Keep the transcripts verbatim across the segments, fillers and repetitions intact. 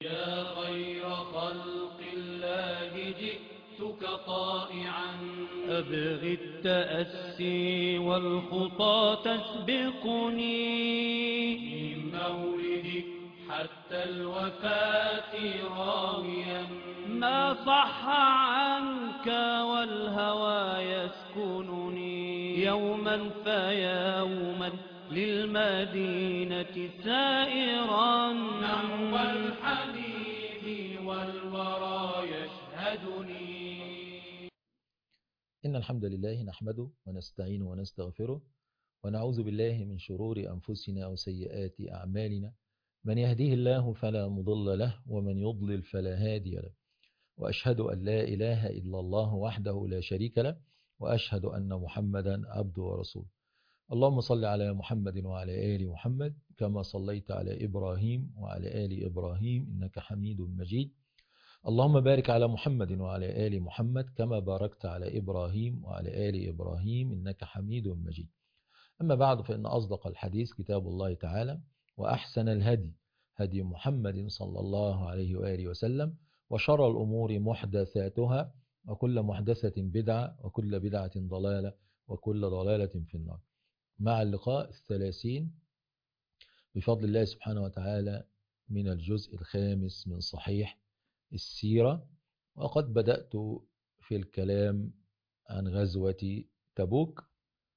يا خير خلق الله جئتك طائعا أبغي التأسي والخطى تسبقني من مولدك حتى الوفاة راويا ما صح عنك والهوى يسكنني يوما فيوما للمدينة سائرا نحو الحديث والورى يشهدني. إن الحمد لله نحمده ونستعينه ونستغفره ونعوذ بالله من شرور أنفسنا وسيئات أعمالنا، من يهديه الله فلا مضل له ومن يضلل فلا هادي له، وأشهد أن لا إله إلا الله وحده لا شريك له، وأشهد أن محمدا عبده ورسوله. اللهم صل على محمد وعلى آل محمد كما صليت على إبراهيم وعلى آل إبراهيم إنك حميد مجيد. اللهم بارك على محمد وعلى آل محمد كما باركت على إبراهيم وعلى آل إبراهيم إنك حميد مجيد. أما بعد، فإن أصدق الحديث كتاب الله تعالى، وأحسن الهدي هدي محمد صلى الله عليه وآله وسلم، وشر الأمور محدثاتها، وكل محدثة بدعة، وكل بدعة ضلالة، وكل ضلالة في النار. مع اللقاء الثلاثين بفضل الله سبحانه وتعالى من الجزء الخامس من صحيح السيرة، وقد بدأت في الكلام عن غزوة تبوك،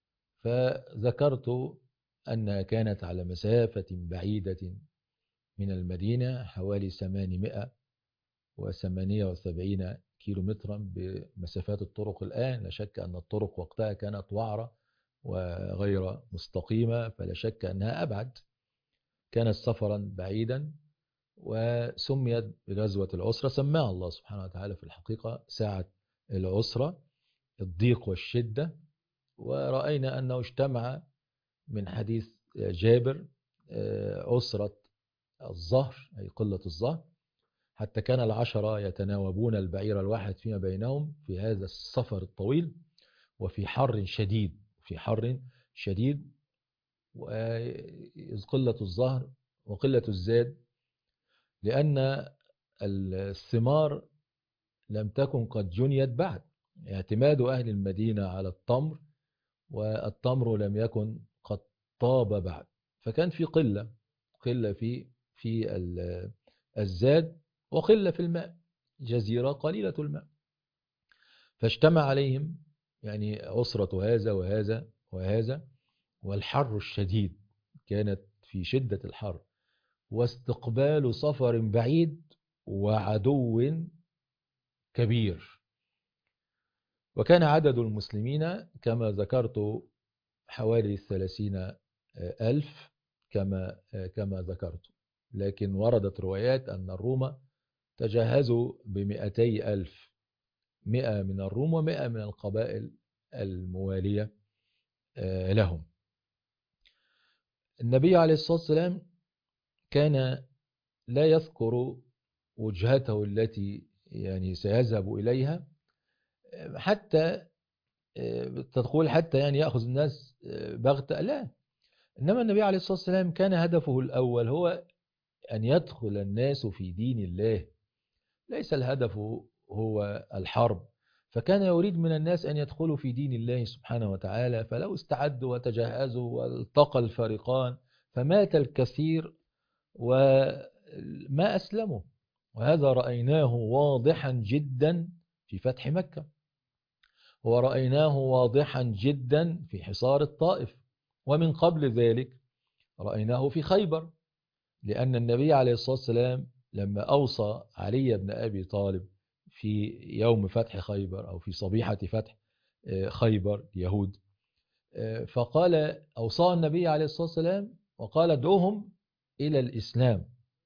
فذكرت أنها كانت على مسافة بعيدة من المدينة حوالي ثمانمائة وثمانية وسبعين كيلو مترا بمسافات الطرق الآن. لا شك أن الطرق وقتها كانت وعرة وغير مستقيمة، فلا شك أنها أبعد، كانت سفرا بعيدا، وسميت بغزوة العسرة. سماها الله سبحانه وتعالى في الحقيقة ساعة العسرة، الضيق والشدة. ورأينا أنه اجتمع من حديث جابر عسرة الظهر أي قلة الظهر، حتى كان العشرة يتناوبون البعير الواحد فيما بينهم في هذا السفر الطويل، وفي حر شديد في حر شديد وقلة الظهر وقلة الزاد، لأن الثمار لم تكن قد جنيت بعد، اعتماد أهل المدينة على التمر، والتمر لم يكن قد طاب بعد، فكان في قلة قلة في في الزاد وقلة في الماء، جزيرة قليلة الماء. فاجتمع عليهم يعني عسرة هذا وهذا وهذا، والحر الشديد، كانت في شدة الحر، واستقبال سفر بعيد وعدو كبير. وكان عدد المسلمين كما ذكرت حوالي ثلاثين ألف كما كما ذكرت، لكن وردت روايات أن الروم تجهزوا بمئتي ألف، مئة من الروم ومئة من القبائل الموالية لهم. النبي عليه الصلاة والسلام كان لا يذكر وجهته التي يعني سيذهب إليها حتى تقول حتى يعني يأخذ الناس بغتة، لا. إنما النبي عليه الصلاة والسلام كان هدفه الأول هو أن يدخل الناس في دين الله، ليس الهدف هو الحرب. فكان يريد من الناس أن يدخلوا في دين الله سبحانه وتعالى، فلو استعدوا وتجهزوا والتقى الفريقان فمات الكثير وما أسلموا. وهذا رأيناه واضحا جدا في فتح مكة، ورأيناه واضحا جدا في حصار الطائف، ومن قبل ذلك رأيناه في خيبر، لأن النبي عليه الصلاة والسلام لما أوصى علي بن أبي طالب في يوم فتح خيبر أو في صبيحة فتح خيبر يهود، فقال أوصى النبي عليه الصلاة والسلام وقال ادعوهم إلى الإسلام،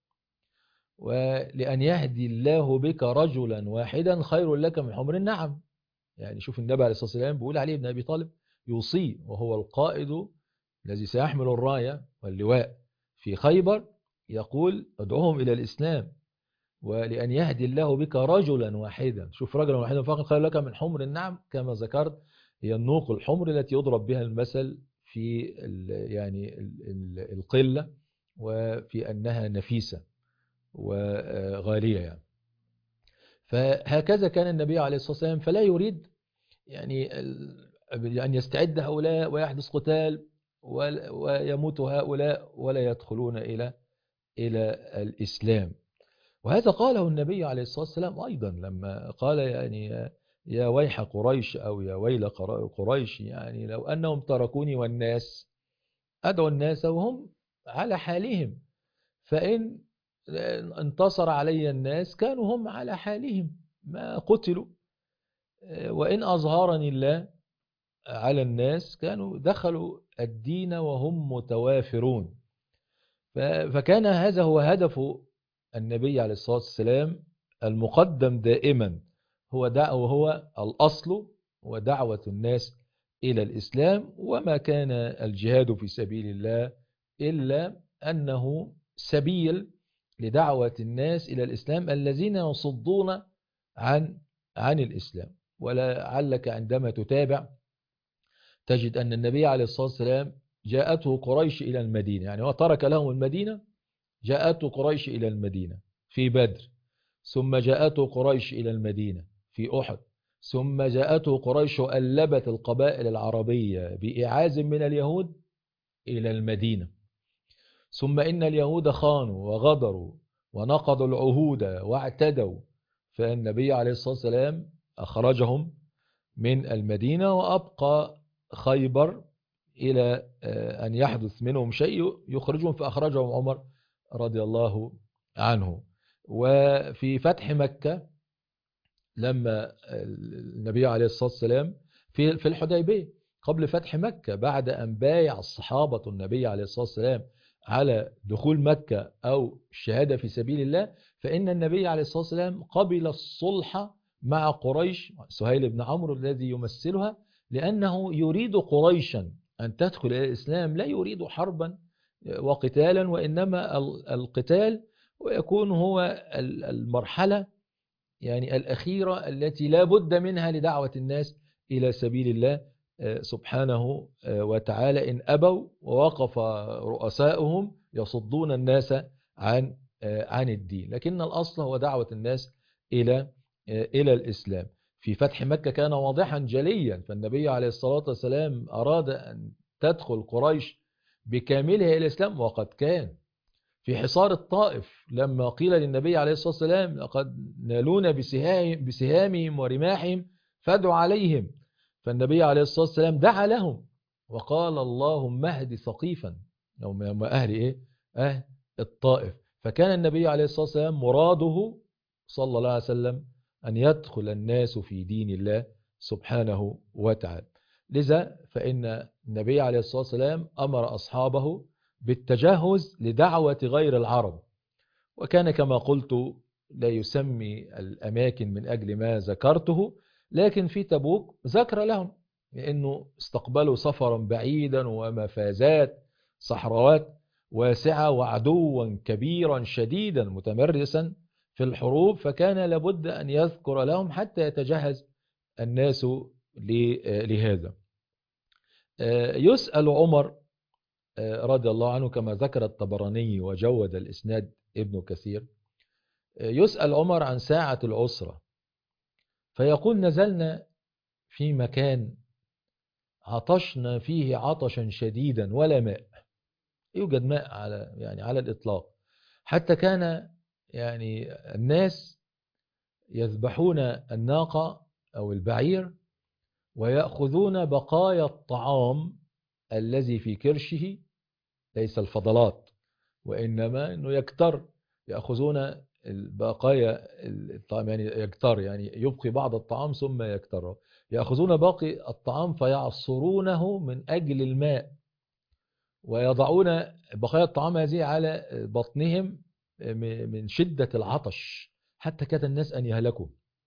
ولأن يهدي الله بك رجلا واحدا خير لك من حمر النعم. يعني شوف النبي عليه الصلاة والسلام بيقول علي بن أبي طالب يوصيه، وهو القائد الذي سيحمل الراية واللواء في خيبر، يقول ادعوهم إلى الإسلام ولأن يهدي الله بك رجلا واحدا. شوف رجلا واحدا فقط خير لك من حمر النعم، كما ذكرت هي النوق الحمر التي يضرب بها المثل في ال يعني ال ال القلة، وفي أنها نفيسة. وغالية يعني. فهكذا كان النبي عليه الصلاة والسلام، فلا يريد يعني أن يستعد هؤلاء ويحدث قتال ويموت هؤلاء ولا يدخلون إلى إلى الإسلام. وهذا قاله النبي عليه الصلاة والسلام أيضا لما قال يعني يا ويح قريش أو يا ويل قريش، يعني لو أنهم تركوني والناس أدعو الناس وهم على حالهم، فإن انتصر علي الناس كانوا هم على حالهم ما قتلوا، وإن أظهرني الله على الناس كانوا دخلوا الدين وهم متوافرون. فكان هذا هو هدف النبي عليه الصلاة والسلام المقدم دائما، هو دعوة هو الأصل ودعوة الناس إلى الإسلام. وما كان الجهاد في سبيل الله إلا أنه سبيل لدعوة الناس إلى الإسلام الذين يصدون عن عن الإسلام. ولعلك عندما تتابع تجد أن النبي عليه الصلاة والسلام جاءته قريش إلى المدينة، يعني هو ترك لهم المدينة، جاءته قريش إلى المدينة في بدر، ثم جاءته قريش إلى المدينة في أحد، ثم جاءته قريش وألبت القبائل العربية بإعاز من اليهود إلى المدينة، ثم إن اليهود خانوا وغدروا ونقضوا العهود واعتدوا، فالنبي عليه الصلاة والسلام أخرجهم من المدينة وأبقى خيبر إلى أن يحدث منهم شيء يخرجهم، فأخرجهم عمر رضي الله عنه. وفي فتح مكة لما النبي عليه الصلاة والسلام في في الحديبية قبل فتح مكة، بعد أن بايع الصحابة النبي عليه الصلاة والسلام على دخول مكة أو الشهادة في سبيل الله، فإن النبي عليه الصلاة والسلام قبل الصلح مع قريش، سهيل بن عمرو الذي يمثلها، لأنه يريد قريشا أن تدخل إلى الإسلام، لا يريد حربا وقتالا، وإنما القتال ويكون هو المرحلة يعني الأخيرة التي لا بد منها لدعوة الناس إلى سبيل الله سبحانه وتعالى، إن أبوا ووقف رؤساؤهم يصدون الناس عن عن الدين. لكن الأصل هو دعوة الناس إلى إلى الإسلام. في فتح مكة كان واضحا جليا، فالنبي عليه الصلاة والسلام أراد أن تدخل قريش بكاملها إلى الإسلام، وقد كان. في حصار الطائف لما قيل للنبي عليه الصلاة والسلام لقد نالون بسهامهم ورماحهم فادعوا عليهم، فالنبي عليه الصلاة والسلام دعا لهم وقال اللهم اهد ثقيفا، هم أهل إيه؟ أهل الطائف. فكان النبي عليه الصلاة والسلام مراده صلى الله عليه وسلم أن يدخل الناس في دين الله سبحانه وتعالى. لذا فإن النبي عليه الصلاة والسلام أمر أصحابه بالتجهز لدعوة غير العرب، وكان كما قلت لا يسمي الأماكن من أجل ما ذكرته، لكن في تبوك ذكر لهم لأنه استقبلوا سفرا بعيدا ومفازات صحراوات واسعة وعدوا كبيرا شديدا متمرسا في الحروب، فكان لابد أن يذكر لهم حتى يتجهز الناس لهذا. يسأل عمر رضي الله عنه كما ذكر الطبراني وجود الإسناد ابن كثير، يسأل عمر عن ساعة العسرة فيقول نزلنا في مكان عطشنا فيه عطشا شديدا ولا ماء، يوجد ماء على يعني على الإطلاق، حتى كان يعني الناس يذبحون الناقة أو البعير ويأخذون بقايا الطعام الذي في كرشه، ليس الفضلات وإنما أنه يكتر، يأخذون البقايا الطعام يعني يكتر يعني يبقي بعض الطعام ثم يكتره، يأخذون باقي الطعام فيعصرونه من أجل الماء ويضعون بقايا الطعام هذه على بطنهم من شدة العطش حتى كاد الناس أن يهلكوا.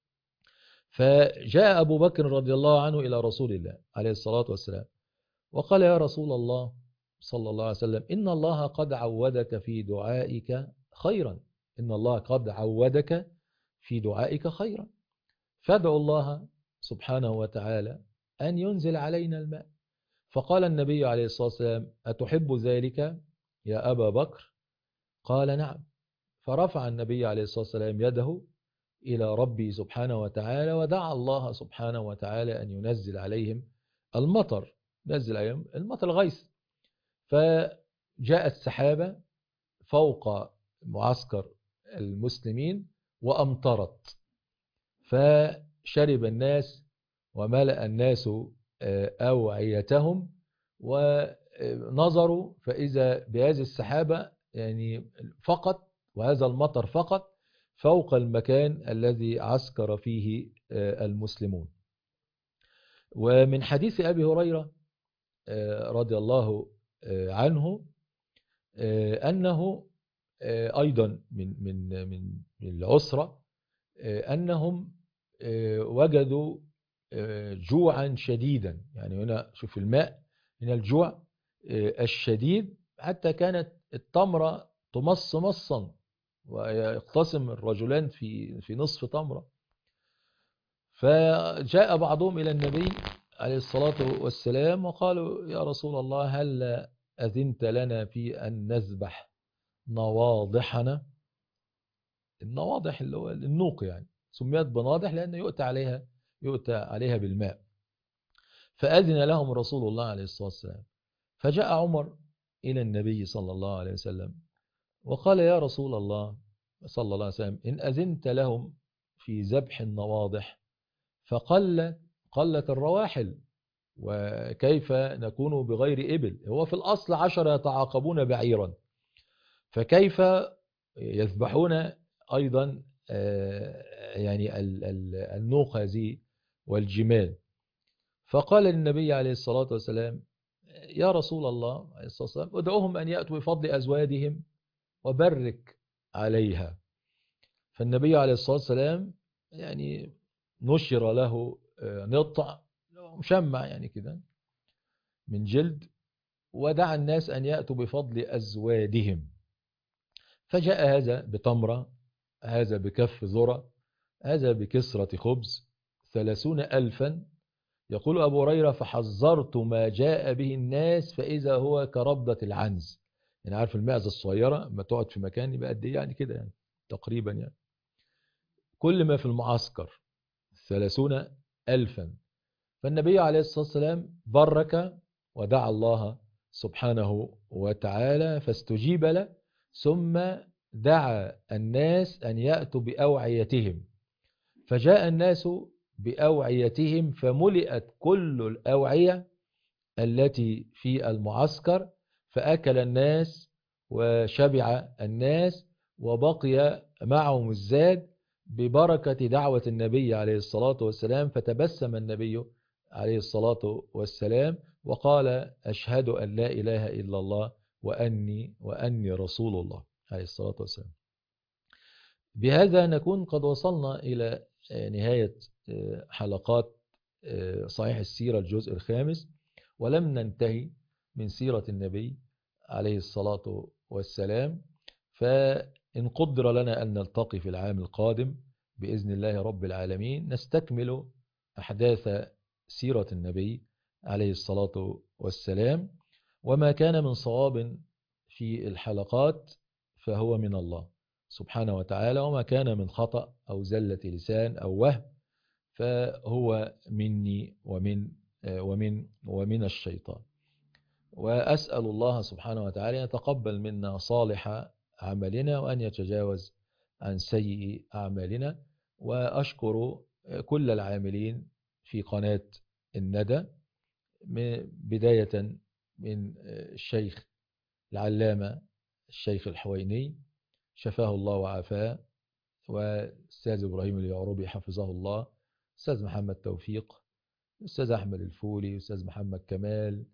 فجاء أبو بكر رضي الله عنه إلى رسول الله عليه الصلاة والسلام وقال يا رسول الله صلى الله عليه وسلم إن الله قد عودك في دعائك خيرا، إن الله قد عودك في دعائك خيرا، فادعوا الله سبحانه وتعالى أن ينزل علينا الماء. فقال النبي عليه الصلاة والسلام أتحب ذلك يا أبا بكر؟ قال نعم. فرفع النبي عليه الصلاة والسلام يده إلى ربي سبحانه وتعالى، ودعا الله سبحانه وتعالى أن ينزل عليهم المطر، نزل عليهم المطر الغيث. فجاءت سحابة فوق معسكر المسلمين وأمطرت، فشرب الناس وملأ الناس أوعيتهم، ونظروا فإذا بهذه السحابة يعني فقط، وهذا المطر فقط فوق المكان الذي عسكر فيه المسلمون. ومن حديث أبي هريرة رضي الله عنه أنه أيضا من من من العسرة أنهم وجدوا جوعا شديدا. يعني هنا شوف الماء، هنا الجوع الشديد، حتى كانت التمرة تمص مصا ويقتسم الرجلان في في نصف تمرة. فجاء بعضهم إلى النبي عليه الصلاة والسلام وقالوا يا رسول الله هل أذنت لنا في أن نذبح نواضحنا؟ النواضح اللي هو النوق، يعني سميت بناضح لأنه يؤتى عليها يؤتى عليها بالماء. فأذن لهم رسول الله عليه الصلاة والسلام. فجاء عمر إلى النبي صلى الله عليه وسلم وقال يا رسول الله صلى الله عليه وسلم إن أذنت لهم في ذبح النواضح فقل قلت الرواحل، وكيف نكون بغير إبل؟ هو في الأصل عشر يتعاقبون بعيرا، فكيف يذبحون أيضا يعني النوق هذه والجمال؟ فقال النبي عليه الصلاة والسلام يا رسول الله عليه الصلاة والسلام ادعوهم أن يأتوا بفضل أزوادهم وبرك عليها. فالنبي عليه الصلاة والسلام يعني نشر له نطع مشمع يعني كده من جلد، ودعا الناس أن يأتوا بفضل أزوادهم. فجاء هذا بتمرة، هذا بكف ذرة، هذا بكسرة خبز، ثلاثون ألفا. يقول أبو هريرة فحذرت ما جاء به الناس فإذا هو كربضة العنز. يعني عارف المعزة الصغيرة ما تقعد في مكان يبقى قد ايه يعني كده يعني تقريبا، يعني كل ما في المعسكر ثلاثون ألفا. فالنبي عليه الصلاة والسلام برك ودعا الله سبحانه وتعالى فاستجيب له، ثم دعا الناس أن يأتوا بأوعيتهم. فجاء الناس بأوعيتهم فملئت كل الأوعية التي في المعسكر، فأكل الناس وشبع الناس وبقي معهم الزاد ببركة دعوة النبي عليه الصلاة والسلام. فتبسم النبي عليه الصلاة والسلام وقال أشهد أن لا إله إلا الله وأني وأني رسول الله عليه الصلاة والسلام. بهذا نكون قد وصلنا إلى نهاية حلقات صحيح السيرة الجزء الخامس، ولم ننتهي من سيرة النبي عليه الصلاة والسلام. فإن قدر لنا أن نلتقي في العام القادم بإذن الله رب العالمين نستكمل أحداث سيرة النبي عليه الصلاة والسلام، وما كان من صواب في الحلقات فهو من الله سبحانه وتعالى، وما كان من خطأ أو زلة لسان أو وهم فهو مني ومن ومن ومن الشيطان. وأسأل الله سبحانه وتعالى أن يتقبل منا صالح عملنا وأن يتجاوز عن سيء أعمالنا. وأشكر كل العاملين في قناة الندى بداية من الشيخ العلامة الشيخ الحويني شفاه الله وعافاه، والأستاذ إبراهيم اليعربي حفظه الله، أستاذ محمد توفيق، أستاذ أحمد الفولي، أستاذ محمد كمال،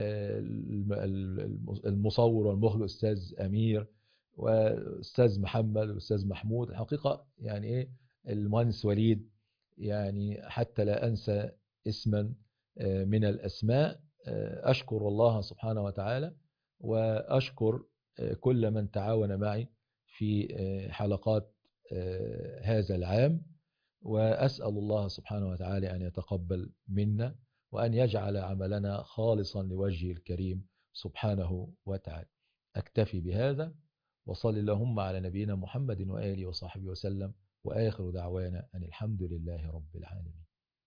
المصور والمخرج أستاذ أمير، وأستاذ محمد وأستاذ محمود. الحقيقة يعني إيه المهندس وليد، يعني حتى لا أنسى اسما من الأسماء. أشكر الله سبحانه وتعالى وأشكر كل من تعاون معي في حلقات هذا العام، وأسأل الله سبحانه وتعالى أن يتقبل منا وأن يجعل عملنا خالصا لوجهه الكريم سبحانه وتعالى. أكتفي بهذا وصل اللهم على نبينا محمد وآله وصحبه وسلم، وآخر دعوانا أن الحمد لله رب العالمين.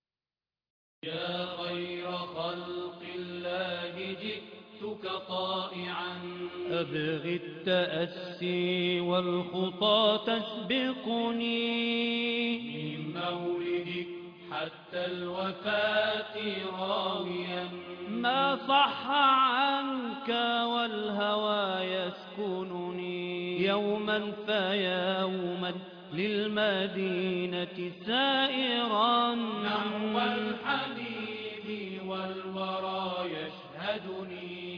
يا خير خلق الله جئتك طائعا أبغي التأسي والخطى تسبقني من مولدك حتى الوفاة راويا ما صح عنك والهوى يسكنني يوما فيوما للمدينة سائرا نحو الحبيب والورى يشهدني